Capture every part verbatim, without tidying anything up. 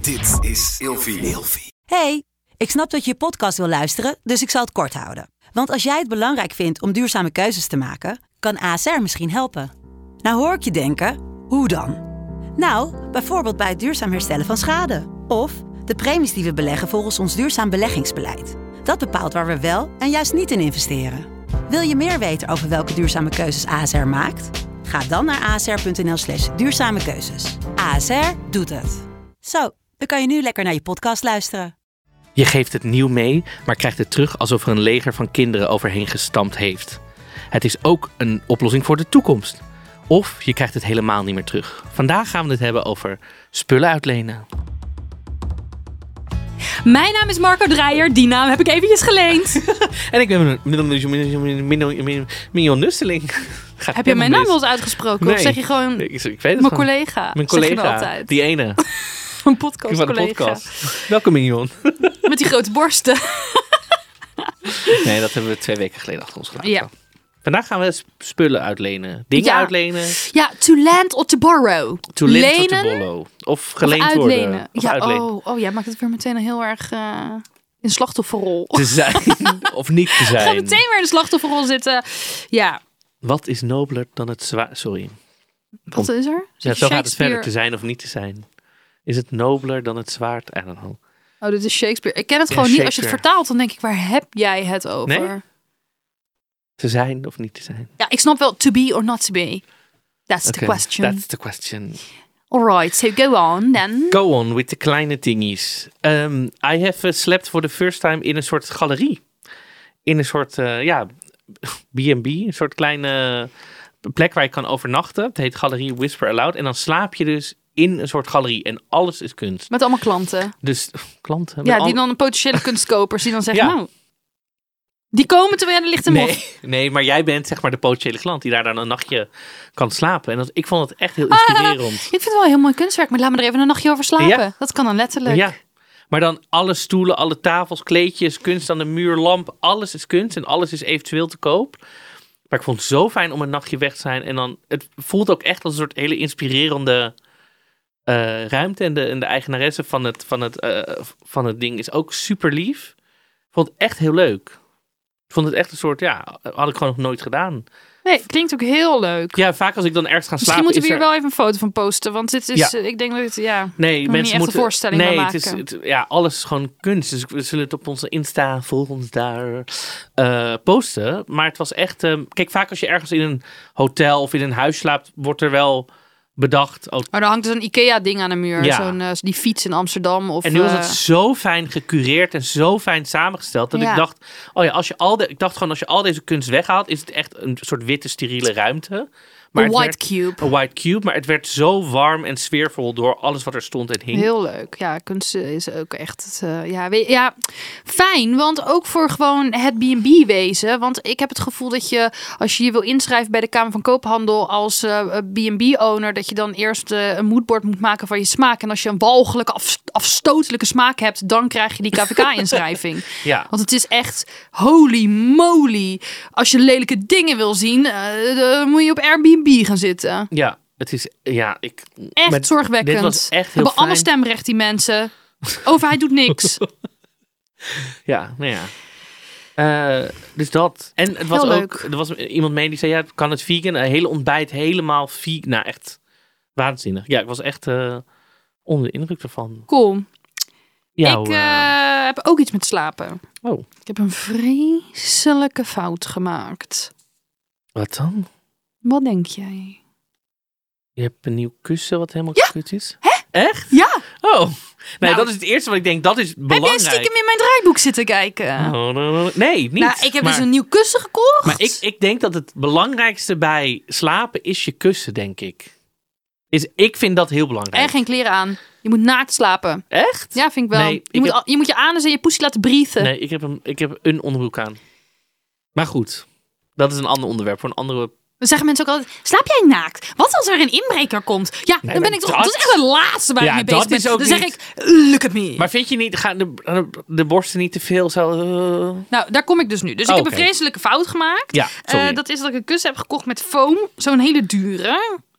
Dit is Ilfie. Hey, ik snap dat je je podcast wil luisteren, dus ik zal het kort houden. Want als jij het belangrijk vindt om duurzame keuzes te maken, kan A S R misschien helpen. Nou hoor ik je denken, hoe dan? Nou, bijvoorbeeld bij het duurzaam herstellen van schade. Of de premies die we beleggen volgens ons duurzaam beleggingsbeleid. Dat bepaalt waar we wel en juist niet in investeren. Wil je meer weten over welke duurzame keuzes A S R maakt? Ga dan naar asr.nl slash duurzame keuzes. A S R doet het. Zo, dan kan je nu lekker naar je podcast luisteren. Je geeft het nieuw mee, maar krijgt het terug alsof er een leger van kinderen overheen gestampt heeft. Het is ook een oplossing voor de toekomst. Of je krijgt het helemaal niet meer terug. Vandaag gaan we het hebben over spullen uitlenen. Mijn naam is Marco Dreyer, die naam heb ik eventjes geleend. En ik ben Mignon Nusteling. Heb je mijn naam wel eens uitgesproken? Nee. Of zeg je gewoon ik, ik weet het mijn gewoon. collega? Mijn Zeg je collega, dat altijd? die ene. Een podcast Van de collega. podcast. Welke Mignon? Met die grote borsten. Nee, dat hebben we twee weken geleden achter ons gelaten. Ja. Vandaag gaan we sp- spullen uitlenen. Dingen Ja. uitlenen. Ja, to lend or to borrow. To lend or to Lenen borrow. Of of geleend uitlenen. worden. Of ja, uitlenen. oh, oh, jij maakt het weer meteen heel erg uh, in slachtofferrol. Te zijn of niet te We gaan zijn. meteen weer in de slachtofferrol zitten. Ja, Wat is nobeler dan het zwaard? Sorry. wat is er? Ja, Zit zo je gaat het verder. Shakespeare- Te zijn of niet te zijn. Is het nobeler dan het zwaard? I don't know. Oh, dit is Shakespeare. Ik ken het Ja, gewoon niet. Als je het Shakespeare. vertaalt, dan denk ik, waar heb jij het over? Nee? Te zijn of niet te zijn? Ja, ik snap wel to be or not to be. That's the Okay, question. That's the question. Alright, so go on then. Go on with the kleine dingies. Um, I have uh, slept for the first time in een soort galerie. In een soort, uh, ja, B en B. Een soort kleine plek waar je kan overnachten. Het heet Galerie Whisper Aloud. En dan slaap je dus in een soort galerie. En alles is kunst. Met allemaal klanten. Dus klanten. met Ja, al- die dan potentiële kunstkopers die dan zeggen, Ja. nou, die komen terwijl er ligt een mot. Nee, nee, maar jij bent zeg maar de potentiële klant die daar dan een nachtje kan slapen. En dat, ik vond het echt heel inspirerend. Ik vind het wel heel mooi kunstwerk, maar laat me er even een nachtje over slapen. Ja. Dat kan dan letterlijk. Ja, maar dan alle stoelen, alle tafels, kleedjes, kunst aan de muur, lamp. Alles is kunst en alles is eventueel te koop. Maar ik vond het zo fijn om een nachtje weg te zijn. En dan, het voelt ook echt als een soort hele inspirerende uh, ruimte. En de, en de eigenaresse van het, van, het, uh, van het ding is ook super lief. Ik vond het echt heel leuk. Ik vond het echt een soort, ja, had ik gewoon nog nooit gedaan. Nee, klinkt ook heel leuk. Ja, vaak als ik dan ergens ga Misschien slapen moeten we is hier er... wel even een foto van posten, want dit is, Ja. uh, ik denk dat het, ja, Nee, niet mensen echt een moeten voorstelling nee, van het is, maken. het, ja, alles is gewoon kunst. Dus we zullen het op onze Insta, volg ons daar, uh, posten. Maar het was echt, uh, kijk, vaak als je ergens in een hotel of in een huis slaapt, wordt er wel bedacht. Oh, Maar er hangt dus een IKEA-ding aan de muur. Ja. Zo'n, uh, die fiets in Amsterdam. Of, en nu was uh, het zo fijn gecureerd en zo fijn samengesteld dat Ja. ik dacht, oh ja, als je al de, ik dacht gewoon als je al deze kunst weghaalt, is het echt een soort witte steriele ruimte. Maar een het white werd- cube. Een white cube, maar het werd zo warm en sfeervol door alles wat er stond en hing. Heel leuk. Ja, kunst is ook echt... Uh, ja, weet, ja, fijn. Want ook voor gewoon het B en B wezen. Want ik heb het gevoel dat je, als je je wil inschrijven bij de Kamer van Koophandel als uh, B en B-owner, dat je dan eerst uh, een moodboard moet maken van je smaak. En als je een walgelijke, af, afstotelijke smaak hebt, dan krijg je die K V K-inschrijving. Ja. Want het is echt holy moly. Als je lelijke dingen wil zien, uh, dan moet je op Airbnb gaan zitten. Ja, het is, ja, ik... Echt met- zorgwekkend. Dit was echt heel Hebben allemaal fijn. stemrecht, die mensen. Overheid doet niks. Ja, nou ja. Uh, dus dat. En het was Heel ook, leuk. er was iemand mee die zei, ja, kan het vegan? Een hele ontbijt helemaal vegan. Nou, echt waanzinnig. Ja, ik was echt uh, onder de indruk ervan. Cool. Jouw, ik uh, uh, heb ook iets met slapen. Oh, Ik heb een vreselijke fout gemaakt. wat dan? Wat denk jij? Je hebt een nieuw kussen wat helemaal Ja. kut is? Hè? Echt? Ja! Oh, nee, Nou, dat is het eerste wat ik denk. Dat is Heb belangrijk. jij stiekem in mijn draaiboek zitten kijken? Oh, no, no. Nee, niet. Nou, ik heb maar, dus een nieuw kussen gekocht. Maar ik, ik denk dat het belangrijkste bij slapen is je kussen, denk ik. Is, ik vind dat heel belangrijk. En geen kleren aan. Je moet naakt slapen. Echt? Ja, vind ik wel. Nee, je, ik moet, heb- al- je moet je anus en je poesie laten breathen. Nee, ik heb, een, ik heb een onderbroek aan. Maar goed, dat is een ander onderwerp voor een andere... Dan zeggen mensen ook altijd, slaap jij naakt? Wat als er een inbreker komt? Ja, Nee, dan ben maar ik toch... dat- Dat is echt het laatste waar Ja, ik mee dat bezig is ben. ook Dan zeg niet- ik, look at me. Maar vind je niet, gaan de, de borsten niet te veel zo... uh? Nou, daar kom ik dus nu. Dus Oh, ik heb oké. een vreselijke fout gemaakt. Ja, sorry. Eh, dat is dat ik een kussen heb gekocht met foam. Zo'n hele dure.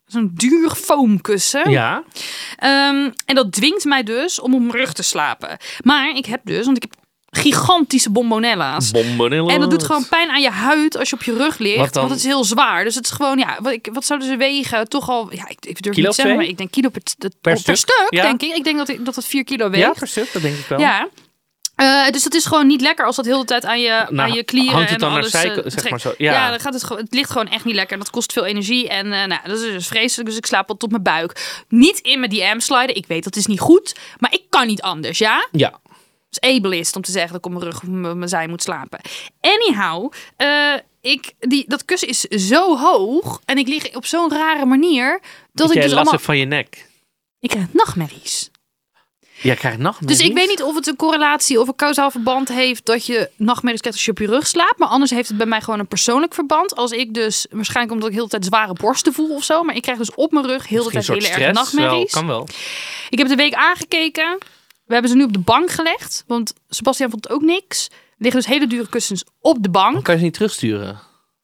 Zo'n duur foamkussen. Ja. Um, en dat dwingt mij dus om op mijn rug te slapen. Maar ik heb dus, want ik heb gigantische bombonella's. Bombonella's. En dat doet gewoon pijn aan je huid als je op je rug ligt. Wat dan? Want het is heel zwaar. Dus het is gewoon, ja, wat, ik, wat zouden ze wegen? Toch al, ja, ik, ik durf Kilo niet te zeggen, twee? maar ik denk kilo per, per, Per per stuk? stuk, Ja. denk ik. Ik denk dat, ik, dat het vier kilo weegt. Ja, per stuk, dat denk ik wel. Ja. Uh, dus dat is gewoon niet lekker als dat heel de tijd aan je, Nou, aan je klieren hangt het en dan naar alles zij- uh, zeg trekt. maar zo, ja. Ja, dan gaat het, gewoon, het ligt gewoon echt niet lekker. En dat kost veel energie. En uh, nou, dat is dus vreselijk. Dus ik slaap al tot mijn buik. Niet in mijn D M sliden. Ik weet dat is niet goed. Maar ik kan niet anders, ja? Ja. Het is ableist om te zeggen dat ik op mijn rug of mijn mijn zij moet slapen. Anyhow, uh, ik, die, dat kussen is zo hoog. En ik lig op zo'n rare manier. Dat Dat ik jij dus last allemaal... hebt van je nek. Ik krijg nachtmerries. Jij krijgt nachtmerries. Dus ik weet niet of het een correlatie of een kausaal verband heeft dat je nachtmerries krijgt als je op je rug slaapt. Maar anders heeft het bij mij gewoon een persoonlijk verband. Als ik dus, waarschijnlijk omdat ik heel de tijd zware borsten voel of zo. Maar ik krijg dus op mijn rug heel de tijd hele erg nachtmerries. Wel, kan wel. Ik heb de week aangekeken. We hebben ze nu op de bank gelegd. Want Sebastian vond het ook niks. Er liggen dus hele dure kussens op de bank. Dan kan je ze niet terugsturen.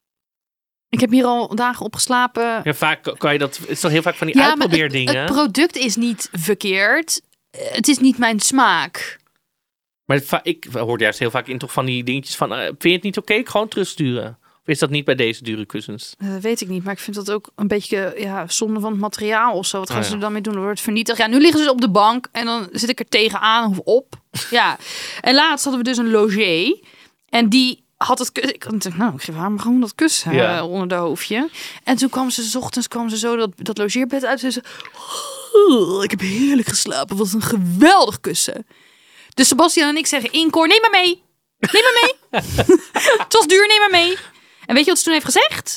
Ik heb hier al dagen op geslapen. Ja, vaak kan je dat. Het is toch heel vaak van die Ja, maar uitprobeerdingen. het, het product is niet verkeerd. Het is niet mijn smaak. Maar het va- ik hoor juist heel vaak in toch van die dingetjes van, uh, vind je het niet oké? Gewoon terugsturen. Of is dat niet bij deze dure kussens? Dat weet ik niet, maar ik vind dat ook een beetje ja, zonde van het materiaal of zo. Wat gaan Oh, ze ja. er dan mee doen? Dan wordt het vernietigd. Ja, nu liggen ze op de bank en dan zit ik er tegenaan of op. Ja. En laatst hadden we dus een logé. En die had het kussen. Ik dacht, nou, ik geef haar maar gewoon dat kussen Ja. uh, onder de hoofdje. En toen kwam ze, 's ochtends kwam ze zo dat, dat logeerbed uit. En ze oh, ik heb heerlijk geslapen. Wat een geweldig kussen. Dus Sebastian en ik zeggen in koor, neem maar mee. Neem maar mee. Het was duur, neem maar mee. En weet je wat ze toen heeft gezegd?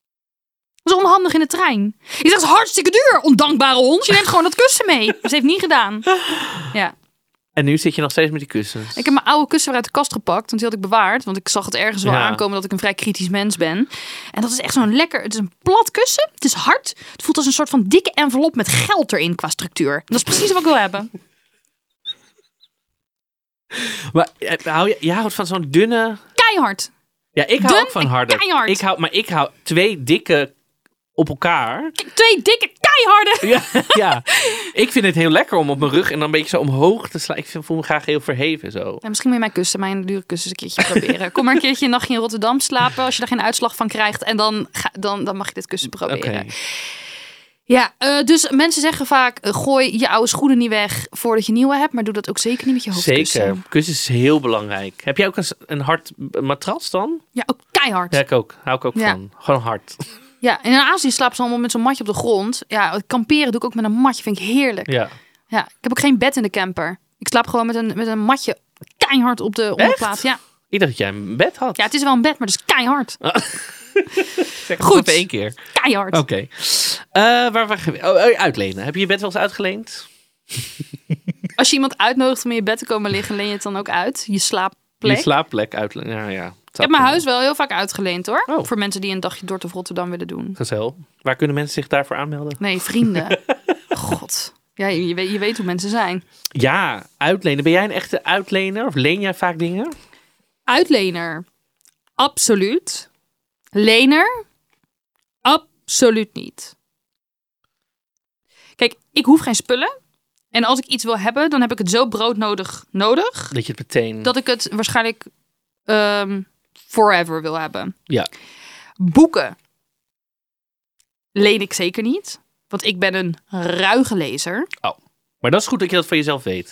Dat is onhandig in de trein. Ik zeg, het is hartstikke duur, ondankbare hond. Je neemt gewoon dat kussen mee. Dat heeft niet gedaan. Ja. En nu zit je nog steeds met die kussens. Ik heb mijn oude kussen weer uit de kast gepakt. Want die had ik bewaard. Want ik zag het ergens wel Ja. aankomen dat ik een vrij kritisch mens ben. En dat is echt zo'n lekker... Het is een plat kussen. Het is hard. Het voelt als een soort van dikke envelop met geld erin qua structuur. En dat is precies wat ik wil hebben. Maar eh, hou je, jij houdt van zo'n dunne... Keihard. Ja, ik hou Dun ook van en harde. keihard. Ik hou, maar ik hou twee dikke op elkaar. Twee dikke keiharde. Ja, ja. Ik vind het heel lekker om op mijn rug en dan een beetje zo omhoog te slaan. Ik vind, voel me graag heel verheven zo. Ja, misschien moet je mijn kussen, mijn dure kussen, een keertje proberen. Kom maar een keertje een nachtje in Rotterdam slapen als je daar geen uitslag van krijgt. En dan, ga, dan, dan mag je dit kussen Oké. proberen. Ja, uh, dus mensen zeggen vaak, uh, gooi je oude schoenen niet weg voordat je nieuwe hebt. Maar doe dat ook zeker niet met je hoofdkussen. Zeker. Kussen is heel belangrijk. Heb jij ook een, een hard matras dan? Ja, ook keihard. Ja, Ja, ik ook. Hou ik ook Ja. van. Gewoon hard. en in Azië slapen ze allemaal met zo'n matje op de grond. Ja, kamperen doe ik ook met een matje, vind ik heerlijk. Ja. Ja. ik heb ook geen bed in de camper. Ik slaap gewoon met een, met een matje keihard op de onderplaat. Ja. Ik dacht dat jij een bed had. ja, het is wel een bed, maar het is keihard. Zeg het Goed. even één keer. Keihard. Oké. Eh, waar, waar, oh, oh, uitlenen. Heb je je bed wel eens uitgeleend? Als je iemand uitnodigt om in je bed te komen liggen, leen je het dan ook uit? Je slaapplek? Je slaapplek uitlenen. Ja, ja. Ik heb mijn huis wel heel vaak uitgeleend hoor. Oh. Voor mensen die een dagje door of Rotterdam willen doen. Gezel. Waar kunnen mensen zich daarvoor aanmelden? Nee, vrienden. God. Ja, je, je, weet, je weet hoe mensen zijn. Ja, uitlenen. Ben jij een echte uitlener? Of leen jij vaak dingen? Uitlener. Absoluut. Lener. Absoluut niet. Kijk, ik hoef geen spullen. En als ik iets wil hebben, dan heb ik het zo broodnodig nodig. Dat je het meteen... Dat ik het waarschijnlijk um, forever wil hebben. Ja. Boeken leen ik zeker niet. Want ik ben een ruige lezer. Maar dat is goed dat je dat van jezelf weet.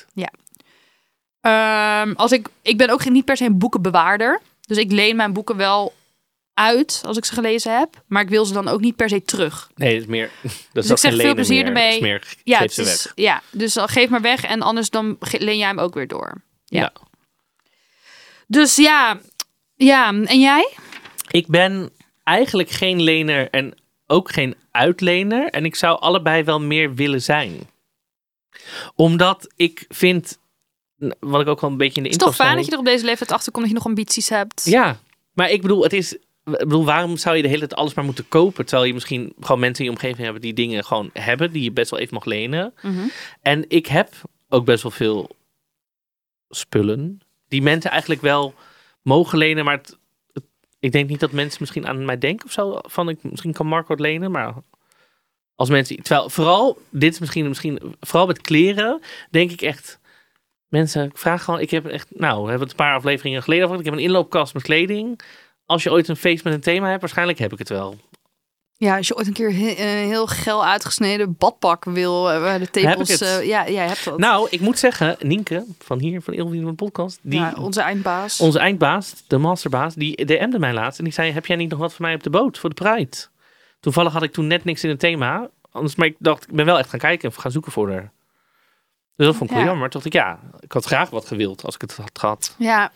Um, als ik, ik ben ook geen, niet per se een boekenbewaarder. Dus ik leen mijn boeken wel uit als ik ze gelezen heb. Maar ik wil ze dan ook niet per se terug. Nee, dat is meer... Dat is Dus ook ik zeg geen veel lenen plezier meer. ermee. Dat is meer, Ja, geef het ze is, weg. ja, dus dan geef maar weg. En anders dan ge- leen jij hem ook weer door. Ja. Ja. Dus ja. Ja, en jij? Ik ben eigenlijk geen lener en ook geen uitlener. En ik zou allebei wel meer willen zijn. Omdat ik vind... Wat ik ook al een beetje in de Het is toch intro fijn zei. dat je er op deze leeftijd achter komt dat je nog ambities hebt. Ja, maar ik bedoel, het is... Ik bedoel, waarom zou je de hele tijd alles maar moeten kopen? Terwijl je misschien gewoon mensen in je omgeving hebben die dingen gewoon hebben. Die je best wel even mag lenen. Mhm. En ik heb ook best wel veel spullen. Die mensen eigenlijk wel mogen lenen. Maar het, het- ik denk niet dat mensen misschien aan mij denken of zo. Van, ik, misschien kan Marco het lenen. Maar Als mensen, terwijl vooral, dit is misschien, misschien, vooral met kleren, denk ik echt, mensen, ik vraag gewoon, ik heb echt, nou, we hebben het een paar afleveringen geleden over, ik heb een inloopkast met kleding. Als je ooit een feest met een thema hebt, waarschijnlijk heb ik het wel. Ja, als je ooit een keer he- een heel geil uitgesneden badpak wil, uh, waar de tepels... Uh, ja, jij hebt dat. Nou, ik moet zeggen, Nienke, van hier, van Ilvien van de podcast, die, ja, onze eindbaas. Onze eindbaas, de masterbaas, die D M'de mij laatst en die zei, heb jij niet nog wat voor mij op de boot, voor de Pride? Toevallig had ik toen net niks in het thema, anders, maar ik dacht, ik ben wel echt gaan kijken en gaan zoeken voor haar. Dus dat vond ik wel ja. jammer. Maar toen dacht ik, ja, ik had graag wat gewild als ik het had gehad. Ja.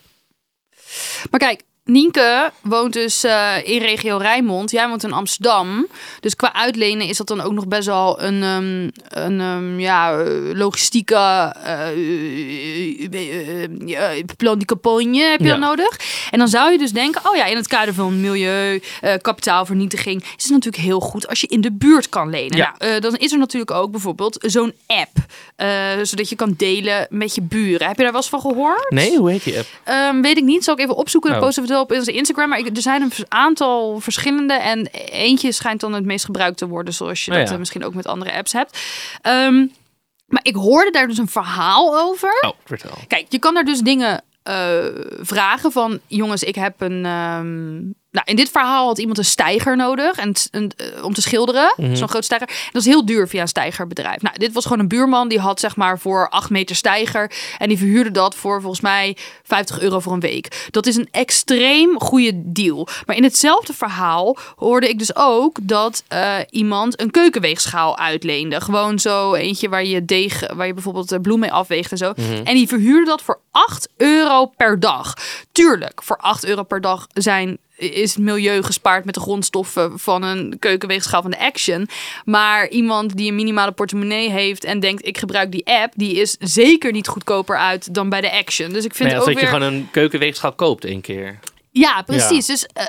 Maar kijk, Nienke woont dus uh, in regio Rijnmond. Jij woont in Amsterdam. Dus qua uitlenen is dat dan ook nog best wel een, um, een um, ja, logistieke uh, uh, uh, uh, plan die campagne heb je ja. dan nodig. En dan zou je dus denken, oh ja, in het kader van milieu, uh, kapitaalvernietiging, is het natuurlijk heel goed als je in de buurt kan lenen. Ja. Nou, uh, dan is er natuurlijk ook bijvoorbeeld zo'n app, uh, zodat je kan delen met je buren. Heb je daar wel eens van gehoord? Nee, hoe heet die app? Um, weet ik niet. Zal ik even opzoeken. Dan oh. posten we het wel op onze Instagram. Maar ik, er zijn een aantal verschillende. En eentje schijnt dan het meest gebruikt te worden. Zoals je oh, dat ja. uh, misschien ook met andere apps hebt. Um, maar ik hoorde daar dus een verhaal over. Oh, vertel. Kijk, je kan daar dus dingen uh, vragen van... Jongens, ik heb een... Um, nou, in dit verhaal had iemand een steiger nodig en, een, uh, om te schilderen. Mm-hmm. Zo'n groot steiger. En dat is heel duur via een steigerbedrijf. Nou, dit was gewoon een buurman die had zeg maar voor acht meter steiger. En die verhuurde dat voor volgens mij vijftig euro voor een week. Dat is een extreem goede deal. Maar in hetzelfde verhaal hoorde ik dus ook dat uh, iemand een keukenweegschaal uitleende. Gewoon zo eentje waar je deeg, waar je bijvoorbeeld bloem mee afweegt en zo. Mm-hmm. En die verhuurde dat voor acht euro per dag. Tuurlijk, voor acht euro per dag zijn... is het milieu gespaard met de grondstoffen van een keukenweegschaal van de Action. Maar iemand die een minimale portemonnee heeft en denkt, ik gebruik die app, die is zeker niet goedkoper uit dan bij de Action. Dus ik vind nee, ook als weer... dat je gewoon een keukenweegschaal koopt één keer. Ja, precies. Ja. Dus uh,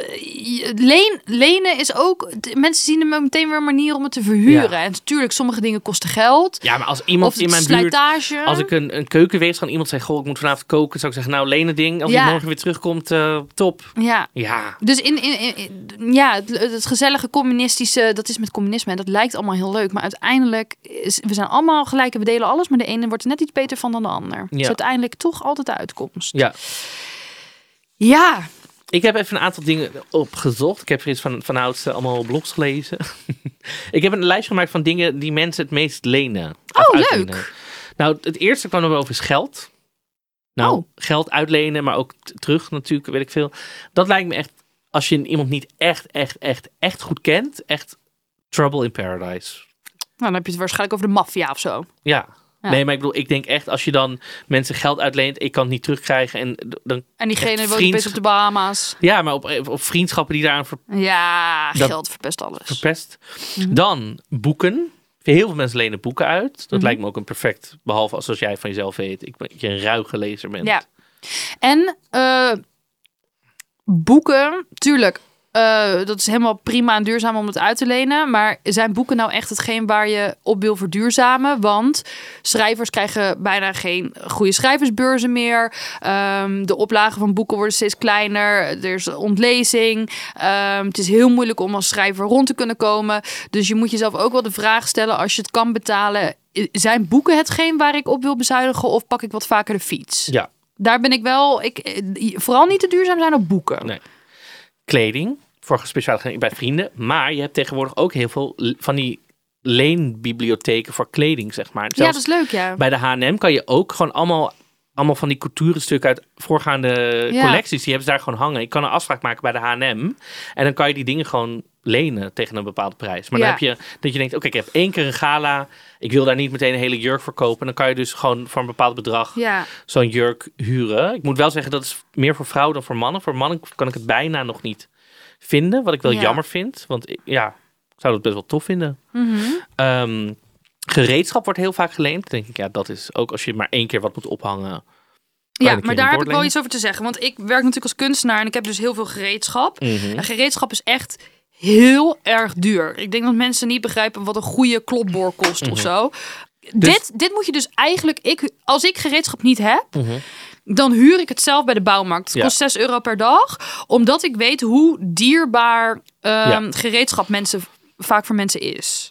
leen, lenen is ook... Mensen zien er meteen weer een manier om het te verhuren. Ja. En natuurlijk, sommige dingen kosten geld. Ja, maar als iemand of in mijn slijtage. buurt... Als ik een, een keukenweegschaal, iemand zegt, goh, ik moet vanavond koken, zou ik zeggen, nou, leen het ding. Als ja. hij morgen weer terugkomt, uh, top. Ja. ja. Dus in, in, in, in ja, het, het gezellige communistische, dat is met communisme. En dat lijkt allemaal heel leuk. Maar uiteindelijk, is, we zijn allemaal gelijk en we delen alles. Maar de ene wordt er net iets beter van dan de ander. Ja. Dus uiteindelijk toch altijd de uitkomst. Ja. Ja. Ik heb even een aantal dingen opgezocht. Ik heb er iets van, van ouds allemaal blogs gelezen. Ik heb een lijstje gemaakt van dingen die mensen het meest lenen. Oh, uitlenen. leuk. Nou, het eerste kwam er over is geld. Nou, oh. geld uitlenen, maar ook t- terug natuurlijk, weet ik veel. Dat lijkt me echt, als je iemand niet echt, echt, echt, echt goed kent, echt trouble in paradise. Nou, dan heb je het waarschijnlijk over de maffia of zo. Ja. Ja. Nee, maar ik bedoel, ik denk echt, als je dan mensen geld uitleent, ik kan het niet terugkrijgen. En, dan en diegene woont vriends... opeens op de Bahama's. Ja, maar op, op vriendschappen die daaraan ver... Ja, geld verpest alles. Verpest. Mm-hmm. Dan boeken. Heel veel mensen lenen boeken uit. Dat mm-hmm. lijkt me ook een perfect, behalve als, als jij van jezelf weet, ik ben, je een ruige lezer bent. Ja. En uh, boeken, tuurlijk. Uh, dat is helemaal prima en duurzaam om het uit te lenen. Maar zijn boeken nou echt hetgeen waar je op wil verduurzamen? Want schrijvers krijgen bijna geen goede schrijversbeurzen meer. Um, de oplagen van boeken worden steeds kleiner. Er is ontlezing. Um, het is heel moeilijk om als schrijver rond te kunnen komen. Dus je moet jezelf ook wel de vraag stellen, als je het kan betalen, zijn boeken hetgeen waar ik op wil bezuinigen of pak ik wat vaker de fiets? Ja. Daar ben ik wel... Ik, vooral niet te duurzaam zijn op boeken. Nee. Kleding, voor speciaal bij vrienden. Maar je hebt tegenwoordig ook heel veel van die leenbibliotheken voor kleding, zeg maar. Zelfs ja, dat is leuk, ja. Bij de H en M kan je ook gewoon allemaal, allemaal van die couturestukken uit voorgaande ja. collecties, die hebben ze daar gewoon hangen. Je kan een afspraak maken bij de H en M en dan kan je die dingen gewoon lenen tegen een bepaalde prijs. Maar ja. dan heb je dat je denkt, oké, okay, ik heb één keer een gala, ik wil daar niet meteen een hele jurk voor kopen. Dan kan je dus gewoon voor een bepaald bedrag ja. zo'n jurk huren. Ik moet wel zeggen, dat is meer voor vrouwen dan voor mannen. Voor mannen kan ik het bijna nog niet vinden, wat ik wel ja. jammer vind. Want ja, ik zou dat best wel tof vinden. Mm-hmm. Um, gereedschap wordt heel vaak geleend. Dan denk ik, ja, dat is ook als je maar één keer wat moet ophangen. Ja, maar daar heb ik wel iets over te zeggen. Want ik werk natuurlijk als kunstenaar en ik heb dus heel veel gereedschap. Mm-hmm. En gereedschap is echt heel erg duur. Ik denk dat mensen niet begrijpen wat een goede klopboor kost mm-hmm. of zo. Dus... Dit, dit moet je dus eigenlijk... Ik, als ik gereedschap niet heb... Mm-hmm. Dan huur ik het zelf bij de bouwmarkt. Het ja. kost zes euro per dag. Omdat ik weet hoe dierbaar um, ja. gereedschap mensen, vaak voor mensen is.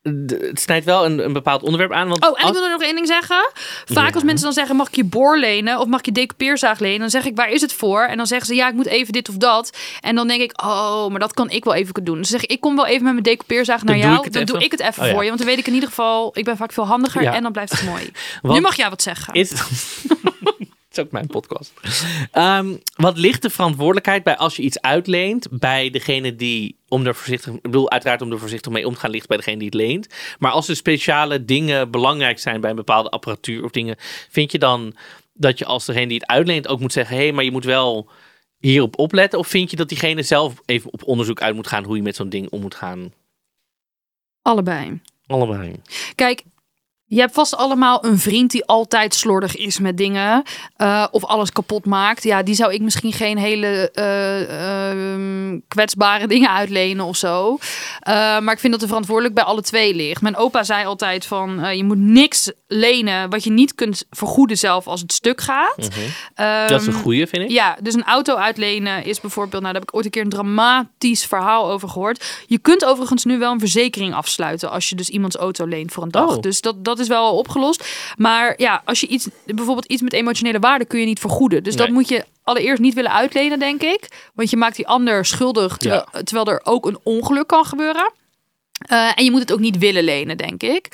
het snijdt wel een, een bepaald onderwerp aan. Want oh, en als... ik wil er nog één ding zeggen. Vaak Ja. als mensen dan zeggen, mag ik je boor lenen? Of mag ik je decoupeerzaag lenen? Dan zeg ik, waar is het voor? En dan zeggen ze, ja, ik moet even dit of dat. En dan denk ik, oh, maar dat kan ik wel even doen. Dus zeg ik, ik kom wel even met mijn decoupeerzaag naar Dan doe jou. ik het dan even. doe ik het even Oh, ja. voor je. Want dan weet ik in ieder geval, ik ben vaak veel handiger. Ja. En dan blijft het mooi. Want Nu mag jij wat zeggen. Is... Het is ook mijn podcast. Um, wat ligt de verantwoordelijkheid bij als je iets uitleent bij degene die om er voorzichtig, ik bedoel uiteraard om er voorzichtig mee om te gaan, ligt bij degene die het leent. Maar als er speciale dingen belangrijk zijn bij een bepaalde apparatuur of dingen, vind je dan dat je als degene die het uitleent ook moet zeggen, hé, hey, maar je moet wel hierop opletten? Of vind je dat diegene zelf even op onderzoek uit moet gaan hoe je met zo'n ding om moet gaan? Allebei. Allebei. Kijk, je hebt vast allemaal een vriend die altijd slordig is met dingen. Uh, of alles kapot maakt. Ja, die zou ik misschien geen hele uh, uh, kwetsbare dingen uitlenen of zo. Uh, maar ik vind dat de verantwoordelijk bij alle twee ligt. Mijn opa zei altijd van, uh, je moet niks lenen wat je niet kunt vergoeden zelf als het stuk gaat. Mm-hmm. Um, dat is een goeie, vind ik. Ja, dus een auto uitlenen is bijvoorbeeld, nou daar heb ik ooit een keer een dramatisch verhaal over gehoord. Je kunt overigens nu wel een verzekering afsluiten als je dus iemands auto leent voor een dag. Oh. Dus dat, dat is wel opgelost. Maar ja, als je iets, bijvoorbeeld iets met emotionele waarde kun je niet vergoeden. Dus Nee. dat moet je allereerst niet willen uitlenen, denk ik. Want je maakt die ander schuldig, terwijl, Ja. terwijl er ook een ongeluk kan gebeuren. Uh, en je moet het ook niet willen lenen, denk ik.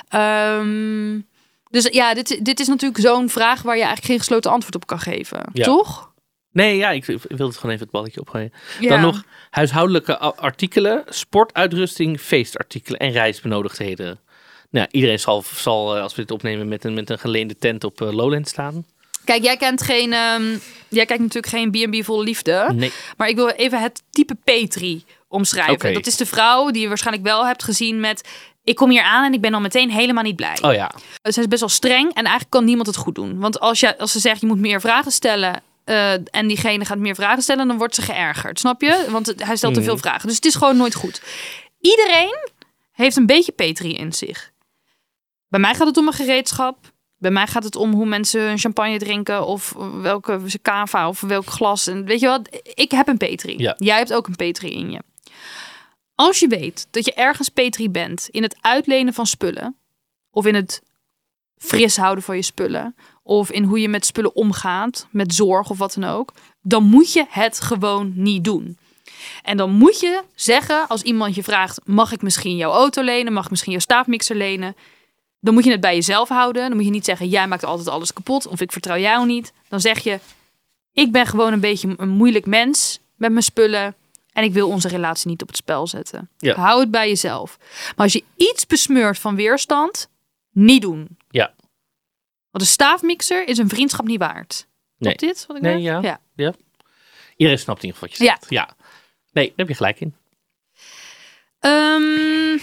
Um, dus ja, dit, dit is natuurlijk zo'n vraag waar je eigenlijk geen gesloten antwoord op kan geven. Ja. Toch? Nee, ja, ik, ik wilde het gewoon even het balletje opgooien. Ja. Dan nog huishoudelijke a- artikelen, sportuitrusting, feestartikelen en reisbenodigdheden. Nou, iedereen zal, zal, als we dit opnemen, met een, met een geleende tent op uh, Lowland staan. Kijk, jij kent geen, um, jij kijkt natuurlijk geen B en B vol liefde. Nee. Maar ik wil even het type Petri omschrijven. Okay. Dat is de vrouw die je waarschijnlijk wel hebt gezien met, ik kom hier aan en ik ben al meteen helemaal niet blij. Oh ja. Ze is best wel streng en eigenlijk kan niemand het goed doen. Want als, je, als ze zegt, je moet meer vragen stellen uh, en diegene gaat meer vragen stellen, dan wordt ze geërgerd. Snap je? Want het, hij stelt te veel vragen. Dus het is gewoon nooit goed. Iedereen heeft een beetje Petri in zich. Bij mij gaat het om een gereedschap. Bij mij gaat het om hoe mensen een champagne drinken of welke cava of welk glas. En weet je wat? Ik heb een Petri. Ja. Jij hebt ook een Petri in je. Als je weet dat je ergens Petri bent in het uitlenen van spullen of in het fris houden van je spullen of in hoe je met spullen omgaat, met zorg of wat dan ook, dan moet je het gewoon niet doen. En dan moet je zeggen, als iemand je vraagt, mag ik misschien jouw auto lenen? Mag ik misschien jouw staafmixer lenen? Dan moet je het bij jezelf houden. Dan moet je niet zeggen, jij maakt altijd alles kapot of ik vertrouw jou niet. Dan zeg je, ik ben gewoon een beetje een moeilijk mens met mijn spullen en ik wil onze relatie niet op het spel zetten. Ja. Hou het bij jezelf. Maar als je iets besmeurt van weerstand, niet doen. Ja. Want een staafmixer is een vriendschap niet waard. Nee. Klopt dit? Wat ik Nee, zeg? ja. ja. ja. Iedereen snapt in ieder geval wat je zegt. Ja. ja. Nee, daar heb je gelijk in. Um,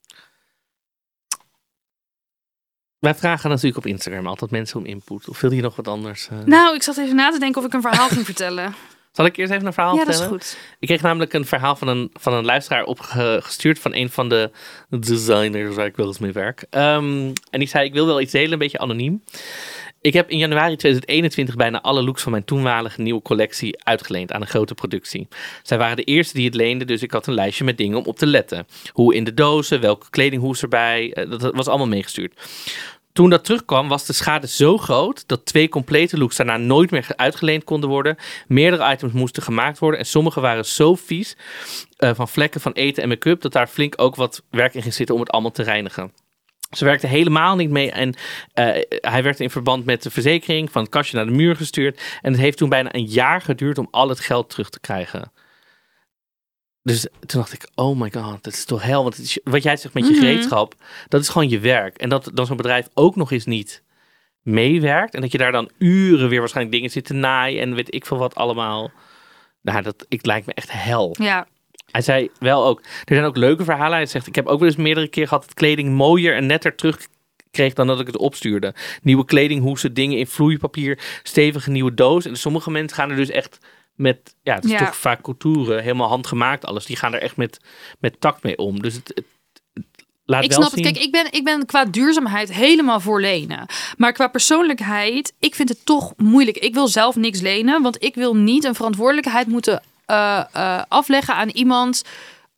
Wij vragen natuurlijk op Instagram altijd mensen om input. Of wil je nog wat anders? Uh... nou, ik zat even na te denken of ik een verhaal ging vertellen. Zal ik eerst even een verhaal Ja, dat vertellen? is goed. Ik kreeg namelijk een verhaal van een, van een luisteraar opgestuurd van een van de designers waar ik wel eens mee werk. Um, en die zei, ik wil wel iets delen, een beetje anoniem. Ik heb in januari tweeduizend eenentwintig bijna alle looks van mijn toenmalige nieuwe collectie uitgeleend aan een grote productie. Zij waren de eerste die het leenden, dus ik had een lijstje met dingen om op te letten. Hoe in de dozen, welke kledinghoes erbij, dat was allemaal meegestuurd. Toen dat terugkwam was de schade zo groot dat twee complete looks daarna nooit meer uitgeleend konden worden. Meerdere items moesten gemaakt worden en sommige waren zo vies uh, van vlekken van eten en make-up dat daar flink ook wat werk in ging zitten om het allemaal te reinigen. Ze werkte helemaal niet mee en uh, hij werd in verband met de verzekering van het kastje naar de muur gestuurd. En het heeft toen bijna een jaar geduurd om al het geld terug te krijgen. Dus toen dacht ik, oh my god, dat is toch hel. Want het is, wat jij zegt met je Mm-hmm. gereedschap, dat is gewoon je werk. En dat dan zo'n bedrijf ook nog eens niet meewerkt. En dat je daar dan uren weer waarschijnlijk dingen zit te naaien en weet ik veel wat allemaal. Nou, dat ik, lijkt me echt hel. Ja. Hij zei wel ook, er zijn ook leuke verhalen. Hij zegt, ik heb ook wel eens meerdere keer gehad dat kleding mooier en netter terugkreeg dan dat ik het opstuurde. Nieuwe kledinghoesen, dingen in vloeipapier, stevige nieuwe doos. En sommige mensen gaan er dus echt met, ja, het is Ja. toch vaak couture, helemaal handgemaakt alles. Die gaan er echt met, met tact mee om. Dus het, het, het laat Ik wel snap zien. het. Kijk, ik ben, ik ben qua duurzaamheid helemaal voor lenen. Maar qua persoonlijkheid, ik vind het toch moeilijk. Ik wil zelf niks lenen, want ik wil niet een verantwoordelijkheid moeten uh, uh, afleggen aan iemand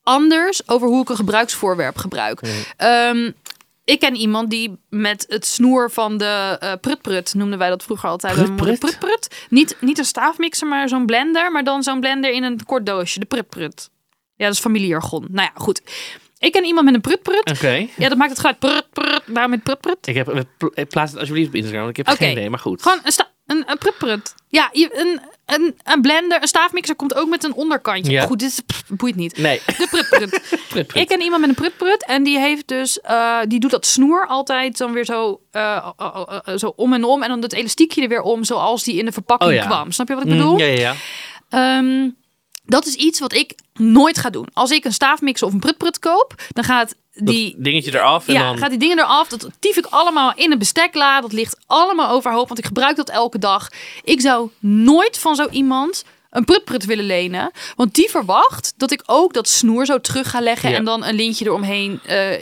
anders over hoe ik een gebruiksvoorwerp gebruik. Mm. Um, ik ken iemand die met het snoer van de uh, prut-prut, noemden wij dat vroeger altijd. Prut-prut? Prut-prut. Niet, niet een staafmixer, maar zo'n blender. Maar dan zo'n blender in een kort doosje. De prut-prut. Ja, dat is familiejargon. Nou ja, goed. Ik ken iemand met een prut-prut. Oké. Okay. Ja, dat maakt het geluid prut-prut. Waarom met prut-prut? Ik heb, plaats het alsjeblieft op Instagram, want ik heb okay. geen idee, maar goed. Gewoon een, sta- een, een prut-prut. Ja, een, een, een blender, een staafmixer komt ook met een onderkantje. Ja. Goed, dit is, pff, boeit niet. Nee. De prut-prut. prut-prut. Ik ken iemand met een prut-prut en die heeft dus, uh, die doet dat snoer altijd dan weer zo, uh, uh, uh, uh, zo om en om. En dan het elastiekje er weer om, zoals die in de verpakking oh, ja. kwam. Snap je wat ik bedoel? Mm, ja, ja, ja. Um, dat is iets wat ik nooit ga doen. Als ik een staafmixer of een prut-prut koop, dan gaat die dat dingetje eraf. En ja, dan... gaat die dingen eraf. Dat tief ik allemaal in een bestekla. Dat ligt allemaal overhoop, want ik gebruik dat elke dag. Ik zou nooit van zo iemand een prut-prut willen lenen. Want die verwacht dat ik ook dat snoer zo terug ga leggen. Ja. En dan een lintje eromheen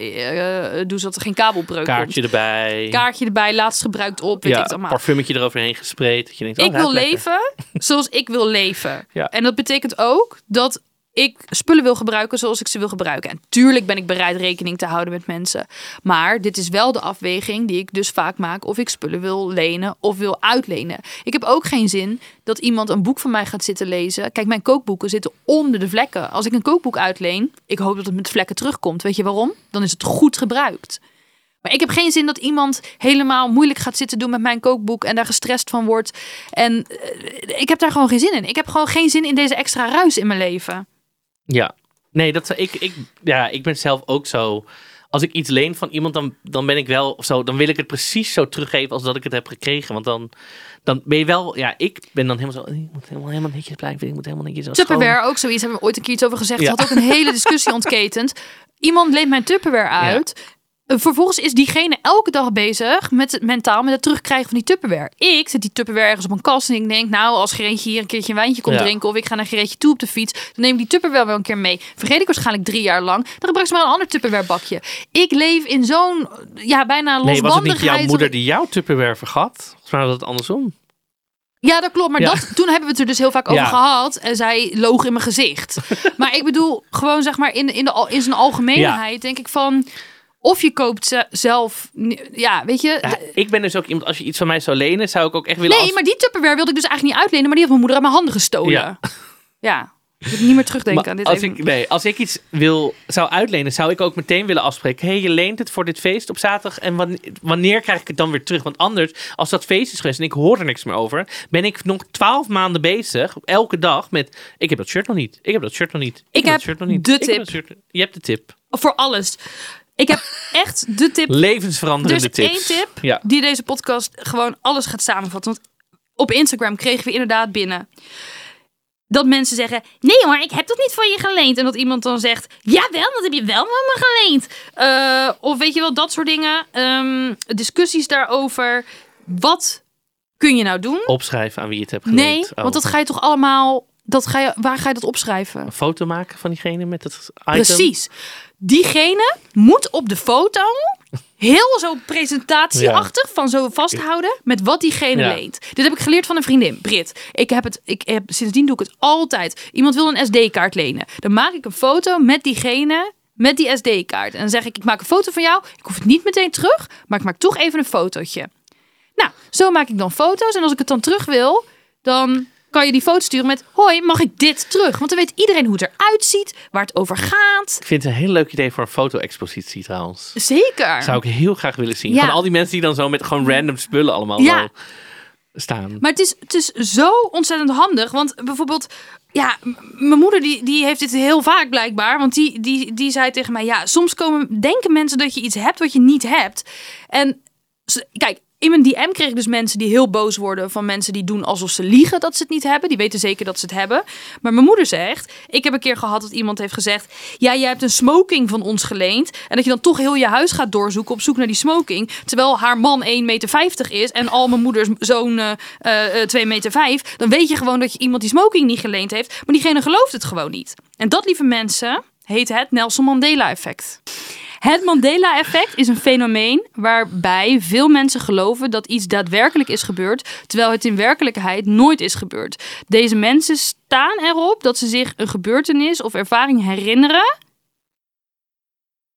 uh, uh, doe, zodat er geen kabelbreuk Kaartje komt. erbij. Kaartje erbij, laatst gebruikt op. Weet ja, ik het allemaal. Parfumetje eroverheen gespreid. Dat je denkt, oh, ik wil leven zoals ik wil leven. Ja. En dat betekent ook dat ik spullen wil gebruiken zoals ik ze wil gebruiken. En tuurlijk ben ik bereid rekening te houden met mensen. Maar dit is wel de afweging die ik dus vaak maak of ik spullen wil lenen of wil uitlenen. Ik heb ook geen zin dat iemand een boek van mij gaat zitten lezen. Kijk, mijn kookboeken zitten onder de vlekken. Als ik een kookboek uitleen, ik hoop dat het met vlekken terugkomt. Weet je waarom? Dan is het goed gebruikt. Maar ik heb geen zin dat iemand helemaal moeilijk gaat zitten doen met mijn kookboek en daar gestrest van wordt. En uh, ik heb daar gewoon geen zin in. Ik heb gewoon geen zin in deze extra ruis in mijn leven. Ja, nee, dat ik, ik, ja, ik ben zelf ook zo. Als ik iets leen van iemand, dan, dan ben ik wel of zo. Dan wil ik het precies zo teruggeven als dat ik het heb gekregen. Want dan, dan ben je wel. Ja, ik ben dan helemaal zo. Ik moet helemaal, helemaal netjes blijven. Ik moet helemaal netjes. Tupperware ook zoiets. Hebben we ooit een keer iets over gezegd. Ja. Had ook een hele discussie ontketend. Iemand leent mijn Tupperware uit. Ja. Vervolgens is diegene elke dag bezig met het mentaal met het terugkrijgen van die Tupperware. Ik zet die Tupperware ergens op een kast en ik denk, nou, als Gereetje hier een keertje een wijntje komt ja. drinken of ik ga naar Gereetje toe op de fiets, dan neem ik die Tupperware wel een keer mee. Vergeet ik waarschijnlijk drie jaar lang. Dan gebruik ze maar een ander Tupperware bakje. Ik leef in zo'n, ja, bijna losbandigheid. Nee, was het niet jouw moeder die jouw Tupperware vergat? Volgens mij was het andersom. Ja, dat klopt. Maar ja. dat, toen hebben we het er dus heel vaak over ja. gehad. En zij loog in mijn gezicht. Maar ik bedoel, gewoon zeg maar in, in, de, in zijn algemeenheid ja. denk ik van, of je koopt ze zelf, ja, weet je. Ja, ik ben dus ook iemand, als je iets van mij zou lenen, zou ik ook echt willen. Nee, als... maar die Tupperware wilde ik dus eigenlijk niet uitlenen, maar die heeft mijn moeder uit mijn handen gestolen. Ja. ja. Ik moet niet meer terugdenken maar aan dit. Als even... ik, nee, als ik iets wil, zou uitlenen, zou ik ook meteen willen afspreken. Hé, hey, je leent het voor dit feest op zaterdag. En wanneer, wanneer krijg ik het dan weer terug? Want anders, als dat feest is geweest en ik hoor er niks meer over, ben ik nog twaalf maanden bezig, elke dag met, ik heb dat shirt nog niet. Ik heb dat shirt nog niet. Ik, ik heb, heb dat shirt nog niet. de ik tip. Heb dat shirt... Je hebt de tip. Voor alles. Ik heb echt de tip. Levensveranderende tips. tips. Er is één tip ja. die deze podcast gewoon alles gaat samenvatten. Want op Instagram kregen we inderdaad binnen dat mensen zeggen, nee hoor, ik heb dat niet van je geleend. En dat iemand dan zegt, jawel, dat heb je wel van me geleend. Uh, of weet je wel, dat soort dingen. Um, discussies daarover. Wat kun je nou doen? Opschrijven aan wie je het hebt geleend. Nee, oh. want dat ga je toch allemaal, dat ga je, waar ga je dat opschrijven? Een foto maken van diegene met het item? Precies. Diegene moet op de foto heel zo presentatieachtig ja. van zo vasthouden met wat diegene ja. leent. Dit heb ik geleerd van een vriendin, Brit. Ik heb het, ik heb, sindsdien doe ik het altijd. Iemand wil een S D-kaart lenen. Dan maak ik een foto met diegene met die S D-kaart. En dan zeg ik, ik maak een foto van jou. Ik hoef het niet meteen terug, maar ik maak toch even een fotootje. Nou, zo maak ik dan foto's. En als ik het dan terug wil, dan kan je die foto sturen met, hoi, mag ik dit terug? Want dan weet iedereen hoe het eruit ziet, waar het over gaat. Ik vind het een heel leuk idee voor een foto-expositie trouwens. Zeker. Zou ik heel graag willen zien. Ja. Van al die mensen die dan zo met gewoon random spullen allemaal ja. staan. Maar het is, het is zo ontzettend handig. Want bijvoorbeeld, ja, m- mijn moeder die, die heeft dit heel vaak blijkbaar. Want die, die, die zei tegen mij, ja, soms komen, denken mensen dat je iets hebt wat je niet hebt. En kijk, in mijn D M kreeg ik dus mensen die heel boos worden van mensen die doen alsof ze liegen dat ze het niet hebben. Die weten zeker dat ze het hebben. Maar mijn moeder zegt, ik heb een keer gehad dat iemand heeft gezegd, ja, jij hebt een smoking van ons geleend. En dat je dan toch heel je huis gaat doorzoeken op zoek naar die smoking. Terwijl haar man één meter vijftig is en al mijn moeders zoon uh, uh, twee meter vijf. Dan weet je gewoon dat je iemand die smoking niet geleend heeft. Maar diegene gelooft het gewoon niet. En dat, lieve mensen, heet het Nelson Mandela effect. Het Mandela-effect is een fenomeen waarbij veel mensen geloven dat iets daadwerkelijk is gebeurd, terwijl het in werkelijkheid nooit is gebeurd. Deze mensen staan erop dat ze zich een gebeurtenis of ervaring herinneren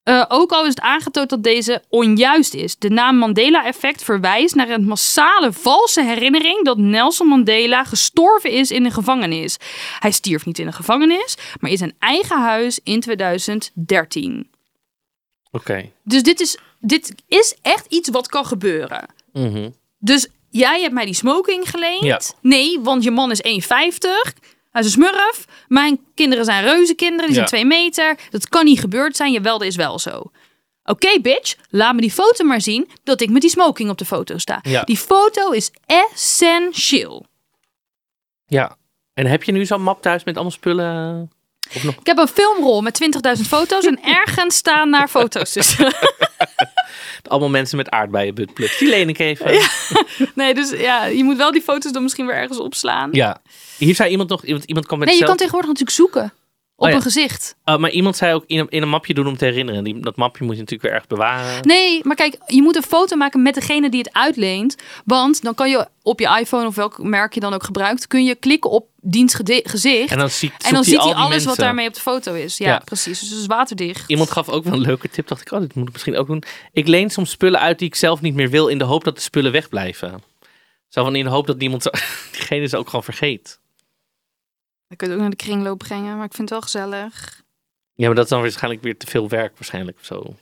Uh, ook al is het aangetoond dat deze onjuist is. De naam Mandela-effect verwijst naar een massale valse herinnering dat Nelson Mandela gestorven is in een gevangenis. Hij stierf niet in een gevangenis, maar in zijn eigen huis in twintig dertien. Oké. Okay. Dus dit is, dit is echt iets wat kan gebeuren. Mm-hmm. Dus jij hebt mij die smoking geleend. Ja. Nee, want je man is één vijftig. Hij is een smurf. Mijn kinderen zijn reuzenkinderen. Die zijn ja. twee meter. Dat kan niet gebeurd zijn. Jawel, dat is wel zo. Oké, okay, bitch. Laat me die foto maar zien dat ik met die smoking op de foto sta. Ja. Die foto is essentieel. Ja. En heb je nu zo'n map thuis met allemaal spullen? Of nog? Ik heb een filmrol met twintigduizend foto's en ergens staan daar foto's tussen. Allemaal mensen met aardbeien buttplugs. Die leen ik even. Ja. Nee, dus ja, je moet wel die foto's dan misschien weer ergens opslaan. Ja. Hier zei iemand nog, iemand, iemand kan met Nee, je zelf... kan tegenwoordig natuurlijk zoeken. Op oh, ja. een gezicht. Uh, maar iemand zei ook in een, in een mapje doen om te herinneren. Die, dat mapje moet je natuurlijk weer erg bewaren. Nee, maar kijk, je moet een foto maken met degene die het uitleent. Want dan kan je op je iPhone of welk merk je dan ook gebruikt, kun je klikken op diens gezicht. En dan, ziet, en dan ziet hij alles mensen. wat daarmee op de foto is. Ja, ja. precies. Dus het is waterdicht. Iemand gaf ook wel een leuke tip. Dacht ik, oh, dit moet ik misschien ook doen. Ik leen soms spullen uit die ik zelf niet meer wil in de hoop dat de spullen wegblijven. Zo van in de hoop dat niemand zo, diegene ze ook gewoon vergeet. Dan kun je ook naar de kringloop brengen, maar ik vind het wel gezellig. Ja, maar dat is dan waarschijnlijk weer te veel werk waarschijnlijk of zo.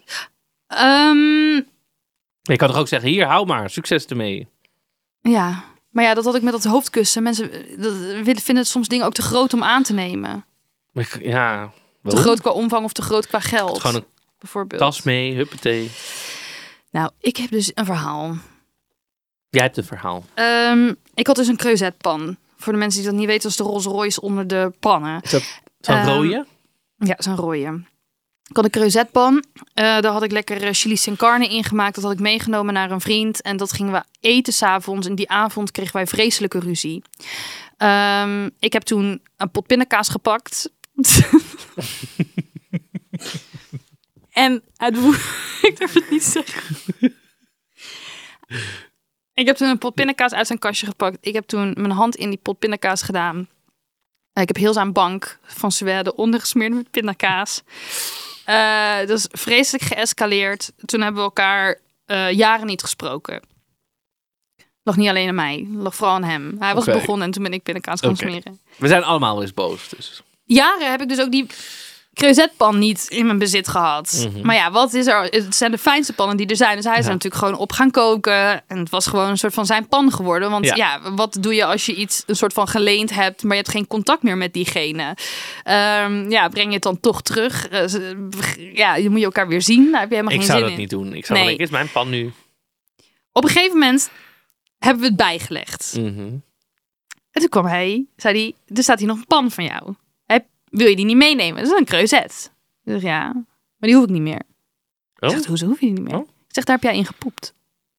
Um, je kan toch ook zeggen, hier, hou maar, succes ermee. Ja, maar ja, dat had ik met dat hoofdkussen. Mensen dat, vinden soms dingen ook te groot om aan te nemen. Ja. Waarom? Te groot qua omvang of te groot qua geld. Gewoon een bijvoorbeeld. Tas mee, huppatee. Nou, ik heb dus een verhaal. Jij hebt een verhaal. Um, ik had dus een creusetpan. Voor de mensen die dat niet weten, was de Rolls Royce onder de pannen. Is dat zo'n um, rode? Ja, zo'n rode. Ik had een creusetpan. Uh, daar had ik lekker uh, chili sin carne ingemaakt. Dat had ik meegenomen naar een vriend. En dat gingen we eten 's avonds. En die avond kregen wij vreselijke ruzie. Um, ik heb toen een pot pindakaas gepakt. en uit ik durf het niet zeggen. Ik heb toen een pot pindakaas uit zijn kastje gepakt. Ik heb toen mijn hand in die pot pindakaas gedaan. Ik heb heel zijn bank van Zweden ondergesmeerd met pindakaas. Uh, dat is vreselijk geëscaleerd. Toen hebben we elkaar uh, jaren niet gesproken. Lag niet alleen aan mij, lag vooral aan hem. Hij was okay. begonnen en toen ben ik pindakaas gaan okay. smeren. We zijn allemaal wel eens boos. Dus. Jaren heb ik dus ook die creusetpan niet in mijn bezit gehad. Mm-hmm. Maar ja, wat is er? Het zijn de fijnste pannen die er zijn. Dus hij is ja. er natuurlijk gewoon op gaan koken. En het was gewoon een soort van zijn pan geworden. Want ja, ja wat doe je als je iets een soort van geleend hebt, maar je hebt geen contact meer met diegene? Um, ja, breng je het dan toch terug? Uh, ja, je moet je elkaar weer zien. Daar heb je helemaal ik geen zin in. Ik zou dat niet doen. Ik zou nee. denken, is mijn pan nu? Op een gegeven moment hebben we het bijgelegd. Mm-hmm. En toen kwam hij, zei hij, er staat hier nog een pan van jou. Wil je die niet meenemen? Dat is een creuset. Ik zeg, ja, maar die hoef ik niet meer. Oh? Ik zeg, hoezo hoef je die niet meer? Oh? Ik zeg, daar heb jij in gepoept.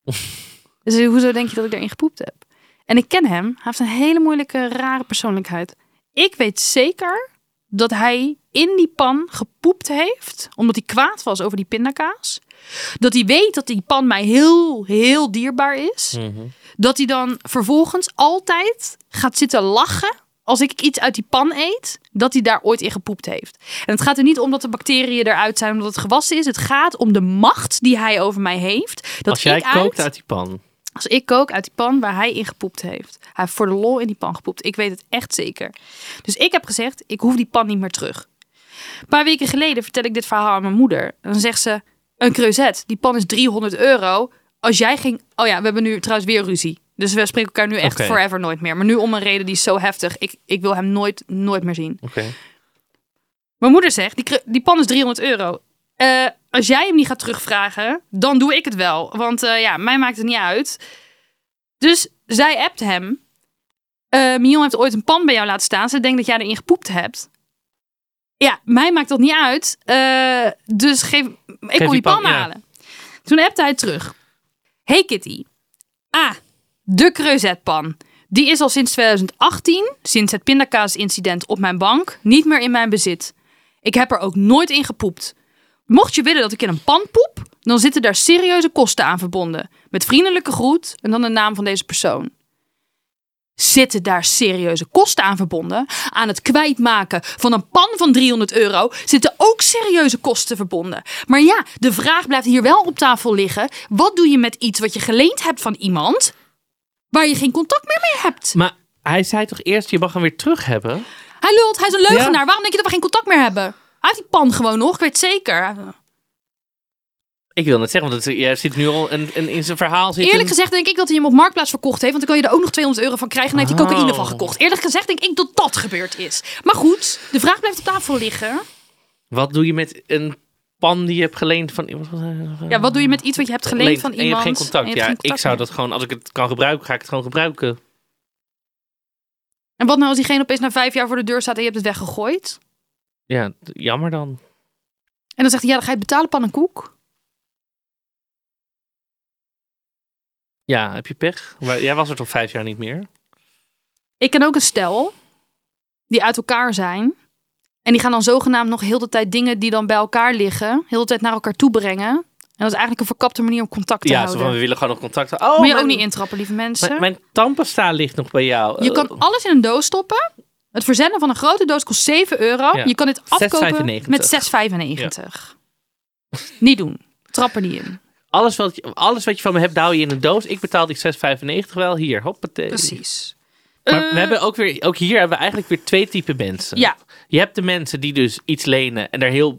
Dus hoezo denk je dat ik daarin gepoept heb? En ik ken hem. Hij heeft een hele moeilijke, rare persoonlijkheid. Ik weet zeker dat hij in die pan gepoept heeft, omdat hij kwaad was over die pindakaas. Dat hij weet dat die pan mij heel, heel dierbaar is. Mm-hmm. Dat hij dan vervolgens altijd gaat zitten lachen als ik iets uit die pan eet, dat hij daar ooit in gepoept heeft. En het gaat er niet om dat de bacteriën eruit zijn omdat het gewassen is. Het gaat om de macht die hij over mij heeft. Dat als jij ik kookt uit, uit die pan. Als ik kook uit die pan waar hij in gepoept heeft. Hij heeft voor de lol in die pan gepoept. Ik weet het echt zeker. Dus ik heb gezegd, ik hoef die pan niet meer terug. Een paar weken geleden vertel ik dit verhaal aan mijn moeder. En dan zegt ze, een creuset, die pan is driehonderd euro. Als jij ging... Oh ja, we hebben nu trouwens weer ruzie. Dus we spreken elkaar nu echt okay. forever nooit meer. Maar nu om een reden die is zo heftig. Ik, ik wil hem nooit, nooit meer zien. Okay. Mijn moeder zegt, die, die pan is driehonderd euro. Uh, als jij hem niet gaat terugvragen, dan doe ik het wel. Want uh, ja, mij maakt het niet uit. Dus zij appt hem. Uh, Mion heeft ooit een pan bij jou laten staan. Ze denkt dat jij erin gepoept hebt. Ja, mij maakt dat niet uit. Uh, dus geef, ik geef wil die pan, pan halen. Ja. Toen appte hij terug. Hey Kitty. Ah, de creusetpan. Die is al sinds twintig achttien, sinds het pindakaasincident op mijn bank, niet meer in mijn bezit. Ik heb er ook nooit in gepoept. Mocht je willen dat ik in een pan poep, dan zitten daar serieuze kosten aan verbonden. Met vriendelijke groet en dan de naam van deze persoon. Zitten daar serieuze kosten aan verbonden? Aan het kwijtmaken van een pan van driehonderd euro zitten ook serieuze kosten verbonden. Maar ja, de vraag blijft hier wel op tafel liggen. Wat doe je met iets wat je geleend hebt van iemand waar je geen contact meer mee hebt? Maar hij zei toch eerst, je mag hem weer terug hebben? Hij lult, hij is een leugenaar. Ja. Waarom denk je dat we geen contact meer hebben? Hij heeft die pan gewoon nog, ik weet het zeker. Ik wil net zeggen, want het, jij zit nu al een, een, in zijn verhaal zitten. Eerlijk gezegd denk ik dat hij hem op Marktplaats verkocht heeft. Want dan kan je er ook nog tweehonderd euro van krijgen. En dan heeft hij Oh. cocaïne van gekocht. Eerlijk gezegd denk ik dat dat gebeurd is. Maar goed, de vraag blijft op tafel liggen. Wat doe je met een pan die je hebt geleend van iemand? Ja, wat doe je met iets wat je hebt geleend van En je iemand? hebt geen contact. en je Ja, hebt geen ik zou meer? dat gewoon, als ik het kan gebruiken, ga ik het gewoon gebruiken. En wat nou als diegene opeens na vijf jaar voor de deur staat en je hebt het weggegooid? Ja, d- jammer dan. En dan zegt hij, ja, dan ga je het betalen, pan en koek. Ja, heb je pech? Maar jij was er toch vijf jaar niet meer? Ik ken ook een stel die uit elkaar zijn. En die gaan dan zogenaamd nog heel de tijd dingen die dan bij elkaar liggen, heel de tijd naar elkaar toe brengen. En dat is eigenlijk een verkapte manier om contact te Ja, zo houden. van, we willen gewoon nog contact houden. Oh, Moet je mijn, ook niet intrappen, lieve mensen. Mijn, mijn tandpasta ligt nog bij jou. Je kan Oh. alles in een doos stoppen. Het verzenden van een grote doos kost zeven euro. Ja. Je kan dit afkopen zes vijfennegentig. met zes vijfennegentig. Niet doen. Trap er niet in. Alles wat, je, alles wat je van me hebt, hou je in een doos. Ik betaal die zes vijfennegentig wel. Hier, hoppatee. Precies. Maar Eh, we hebben ook weer, ook hier hebben we eigenlijk weer twee typen mensen. Ja. Je hebt de mensen die dus iets lenen en daar heel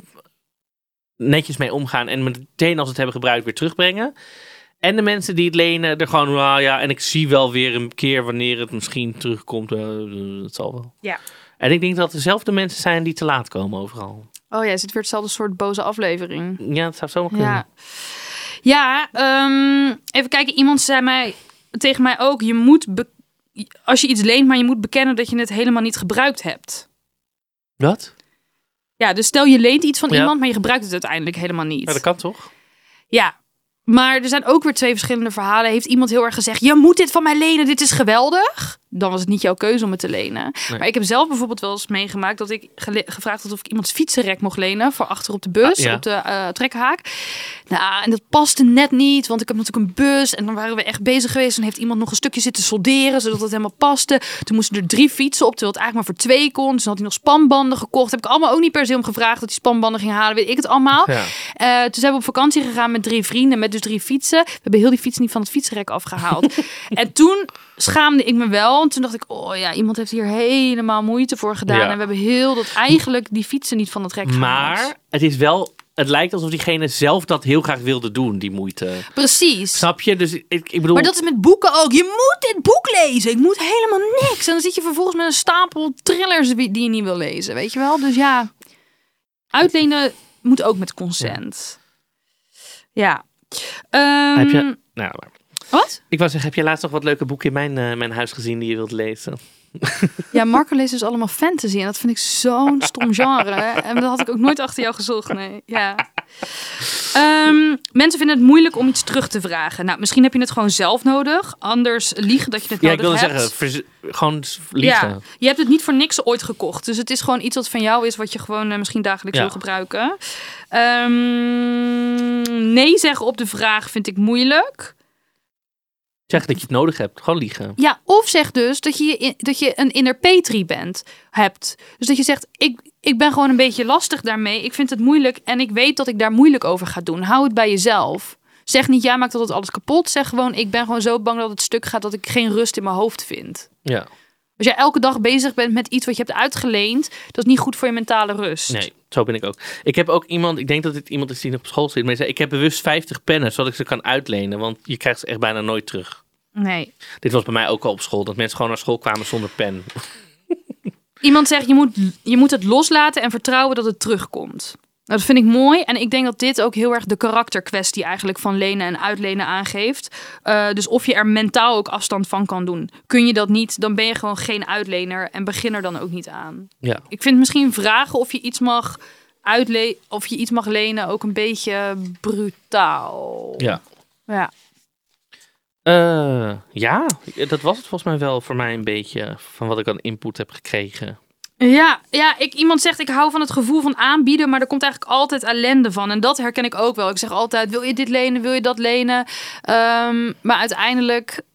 netjes mee omgaan en meteen als ze het hebben gebruikt weer terugbrengen. En de mensen die het lenen er gewoon, ah ja, en ik zie wel weer een keer wanneer het misschien terugkomt. Uh, het zal wel. Ja. En ik denk dat het dezelfde mensen zijn die te laat komen overal. Oh ja, is het weer hetzelfde soort boze aflevering? Ja, dat zou zomaar kunnen. Ja. Ja, ehm, even kijken. Iemand zei mij, tegen mij ook, je moet, be- als je iets leent, maar je moet bekennen dat je het helemaal niet gebruikt hebt. Wat? Ja, dus stel je leent iets van Ja. iemand, maar je gebruikt het uiteindelijk helemaal niet. Ja, dat kan toch? Ja, maar er zijn ook weer twee verschillende verhalen. Heeft iemand heel erg gezegd, je moet dit van mij lenen, dit is geweldig. Dan was het niet jouw keuze om het te lenen. Nee. Maar ik heb zelf bijvoorbeeld wel eens meegemaakt dat ik gele- gevraagd had of ik iemands fietsenrek mocht lenen voor achter op de bus, Ah, ja. op de uh, trekhaak. Nou, en dat paste net niet, want ik heb natuurlijk een bus en dan waren we echt bezig geweest. En heeft iemand nog een stukje zitten solderen, zodat het helemaal paste. Toen moesten er drie fietsen op, terwijl het eigenlijk maar voor twee kon. Dus dan had hij nog spanbanden gekocht. Heb ik allemaal ook niet per se om gevraagd dat hij spanbanden ging halen, weet ik het allemaal. Ja. Uh, toen zijn we op vakantie gegaan met drie vrienden, met dus drie fietsen. We hebben heel die fiets niet van het fietsrek afgehaald. En toen schaamde ik me wel. En toen dacht ik, oh ja, iemand heeft hier helemaal moeite voor gedaan. Ja. En we hebben heel dat eigenlijk die fietsen niet van het rek gehaald. Maar het is wel, het lijkt alsof diegene zelf dat heel graag wilde doen, die moeite. Precies. Snap je? Dus ik, ik bedoel... Maar dat is met boeken ook. Je moet dit boek lezen. Ik moet helemaal niks. En dan zit je vervolgens met een stapel thrillers die die je niet wil lezen. Weet je wel? Dus ja, uitlenen moet ook met consent. Ja. Ehm, Heb je... Nou, maar- Wat? ik wou zeggen, heb je laatst nog wat leuke boeken in mijn, uh, mijn huis gezien die je wilt lezen? Ja, Marco leest dus allemaal fantasy. En dat vind ik zo'n stom genre. Hè? En dat had ik ook nooit achter jou gezocht. Nee, ja. Um, mensen vinden het moeilijk om iets terug te vragen. Nou, misschien heb je het gewoon zelf nodig. Anders liegen dat je het Ja, ik nodig wilde hebt. zeggen, verz- gewoon liegen. Ja, je hebt het niet voor niks ooit gekocht. Dus het is gewoon iets wat van jou is, wat je gewoon uh, misschien dagelijks Ja. wil gebruiken. Um, nee zeggen op de vraag vind ik moeilijk. Zeg dat je het nodig hebt. Gewoon liegen. Ja, of zeg dus dat je, in- dat je een inner Petri bent, hebt. Dus dat je zegt, ik, ik ben gewoon een beetje lastig daarmee. Ik vind het moeilijk en ik weet dat ik daar moeilijk over ga doen. Hou het bij jezelf. Zeg niet, ja, maakt dat alles kapot. Zeg gewoon, ik ben gewoon zo bang dat het stuk gaat dat ik geen rust in mijn hoofd vind. Ja. Als jij elke dag bezig bent met iets wat je hebt uitgeleend, dat is niet goed voor je mentale rust. Nee, zo ben ik ook. Ik heb ook iemand, ik denk dat dit iemand is die nog op school zit, maar die zei, ik heb bewust vijftig pennen, zodat ik ze kan uitlenen, want je krijgt ze echt bijna nooit terug. Nee. Dit was bij mij ook al op school, dat mensen gewoon naar school kwamen zonder pen. Iemand zegt, je moet, je moet het loslaten en vertrouwen dat het terugkomt. Nou, dat vind ik mooi. En ik denk dat dit ook heel erg de karakterkwestie eigenlijk van lenen en uitlenen aangeeft. Uh, dus of je er mentaal ook afstand van kan doen. Kun je dat niet, dan ben je gewoon geen uitlener en begin er dan ook niet aan. Ja. Ik vind misschien vragen of je iets mag uitle- of je iets mag lenen ook een beetje brutaal. Ja. Ja. Uh, ja, dat was het volgens mij wel voor mij een beetje van wat ik aan input heb gekregen. Ja, ja ik, iemand zegt ik hou van het gevoel van aanbieden, maar er komt eigenlijk altijd ellende van. En dat herken ik ook wel. Ik zeg altijd, wil je dit lenen, wil je dat lenen? Um, maar uiteindelijk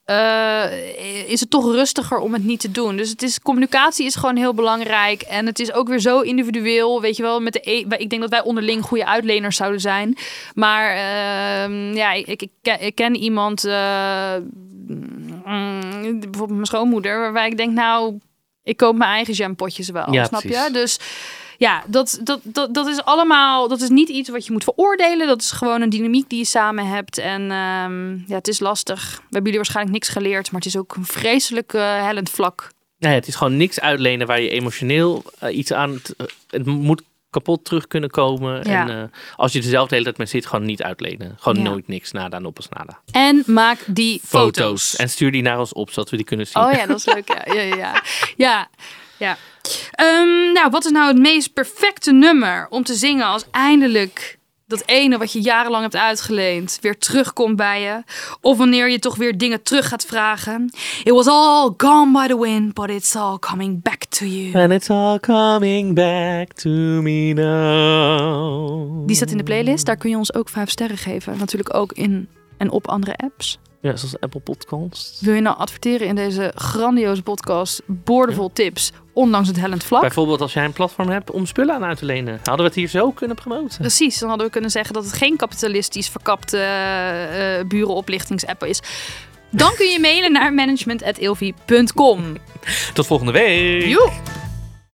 uh, is het toch rustiger om het niet te doen. Dus het is, communicatie is gewoon heel belangrijk. En het is ook weer zo individueel. Weet je wel, met de e- ik denk dat wij onderling goede uitleners zouden zijn. Maar uh, ja, ik, ik, ik ken iemand, uh, mm, bijvoorbeeld mijn schoonmoeder, waarbij ik denk, nou, ik koop mijn eigen jampotjes wel. Ja, snap precies. je? Dus ja, dat, dat, dat, dat is allemaal, dat is niet iets wat je moet veroordelen. Dat is gewoon een dynamiek die je samen hebt. En um, ja, het is lastig. We hebben jullie waarschijnlijk niks geleerd, maar het is ook een vreselijk uh, hellend vlak. Nee, het is gewoon niks uitlenen waar je emotioneel uh, iets aan... Het, uh, het moet kapot terug kunnen komen. Ja. En uh, als je er zelf de hele tijd mee zit, gewoon niet uitlenen. Gewoon Ja. nooit niks nada, noppes nada. En maak die foto's. Foto's. En stuur die naar ons op, zodat we die kunnen zien. Oh ja, dat is leuk. Ja, ja, ja. ja. ja. Um, nou, wat is nou het meest perfecte nummer om te zingen als eindelijk dat ene wat je jarenlang hebt uitgeleend weer terugkomt bij je? Of wanneer je toch weer dingen terug gaat vragen. It was all gone by the wind, but it's all coming back to you. And it's all coming back to me now. Die staat in de playlist. Daar kun je ons ook vijf sterren geven. Natuurlijk ook in en op andere apps. Ja, zoals Apple Podcast. Wil je nou adverteren in deze grandioze podcast? Boordevol ja. tips, ondanks het hellend vlak. Bijvoorbeeld als jij een platform hebt om spullen aan uit te lenen. Hadden we het hier zo kunnen promoten? Precies, dan hadden we kunnen zeggen dat het geen kapitalistisch verkapte uh, uh, burenoplichtingsapp is. Dan kun je mailen naar management at ilvi punt com. Tot volgende week. Joe.